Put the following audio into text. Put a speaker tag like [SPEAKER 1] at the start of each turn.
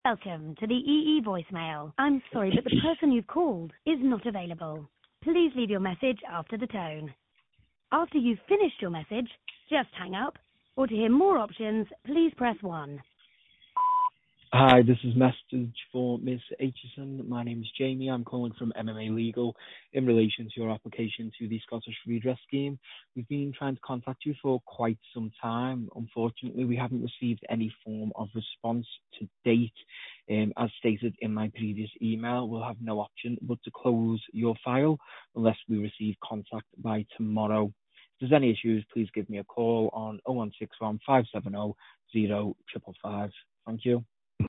[SPEAKER 1] Welcome to the EE voicemail. I'm sorry, but the person you've called is not available. Please leave your message after the tone. After you've finished your message, just hang up. Or to hear more options, please press 1.
[SPEAKER 2] Hi, this is message for Miss Aitchison. My name is Jamie. I'm calling from MMA Legal in relation to your application to the Scottish Redress Scheme. We've been trying to contact you for quite some time. Unfortunately, we haven't received any form of response to date. As stated in my previous email, we'll have no option but to close your file unless we receive contact by tomorrow. If there's any issues, please give me a call on 0161 570 0555. Thank you.